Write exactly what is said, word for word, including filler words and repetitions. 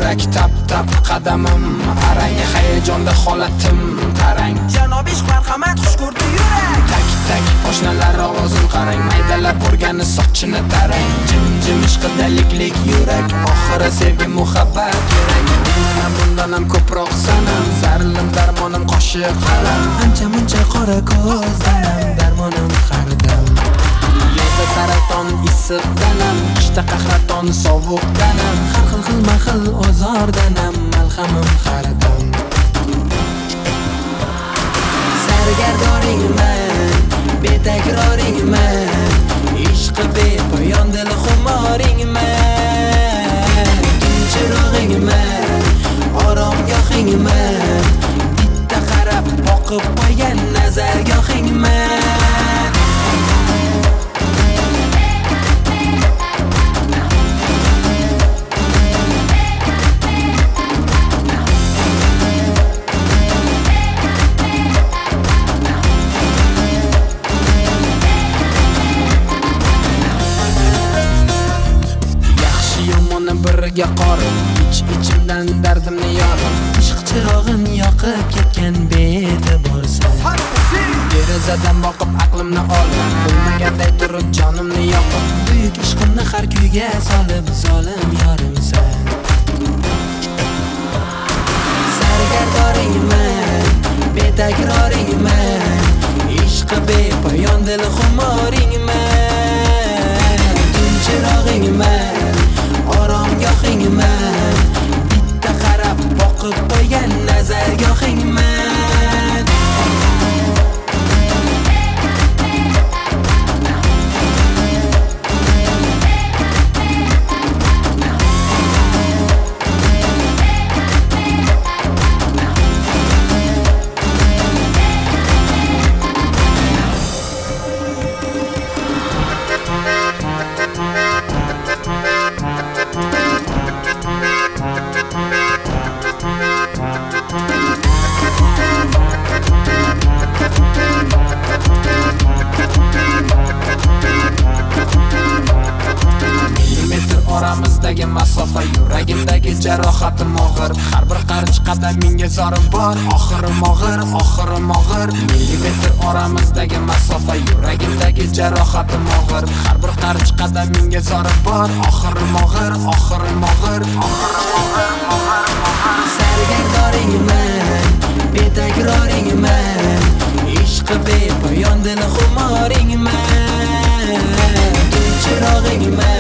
yurak tap tap qadamim arang, hayajonda holatim qarang. Janob ishq marhamat xush ko'rdi yurak. Tak tak qo'shnilar ovozim qarang, maydalab o'rgani sochini tarang. Jim jim ishqidaliklik yurak, oxiri sevgi muhabbat yurak. Bundan bundan ham ko'proq sanam, zarlim darmonim qoshiq qalam. Ancha muncha qora ko'zdanam, darmonim qaridam. Yozda saraton issiq danam, qishda qahraton sovuq danam. Har xil xilma xil ozordanam, malhamim qaridam. Sargardoringman, betakroringman, ishqi bepoyon dil xumoringman. Chirog'ingman, oromgohingman, bitta qarab boqib qo'ygan nazargohingman. Biriga qorib, ich-ichimdan dardimni yorib, ishq chirog'in yoqib ketgan be'tiborsan. Derazadan boqib aqlimni olib, bilmaganday turib jonimni yoqib, Buyuk ishqimni har kuyga solib, zolim yorimsan. Sargardoringman, betakroringman, ishqi bepoyon dil xumoringman. Chirog'ingman, oromgohingman, bitta qarab boqib qo'ygan nazargohingman. oramizdagi masofa, yuragimdagi jarohatim og'ir. Har bir qarich qadamingga zorim bor, oxirim og'ir, oxirim og'ir. Millimetr oramizdagi masofa, yuragimdagi jarohatim og'ir. Har bir qarich qadamingga zorim bor, oxirim og'ir, oxirim og'ir, oxirim og'ir, og'ir, og'ir. Sargardoringman, betakroringman, ishqi bepoyon dil xumoringman. Chirog'ingman,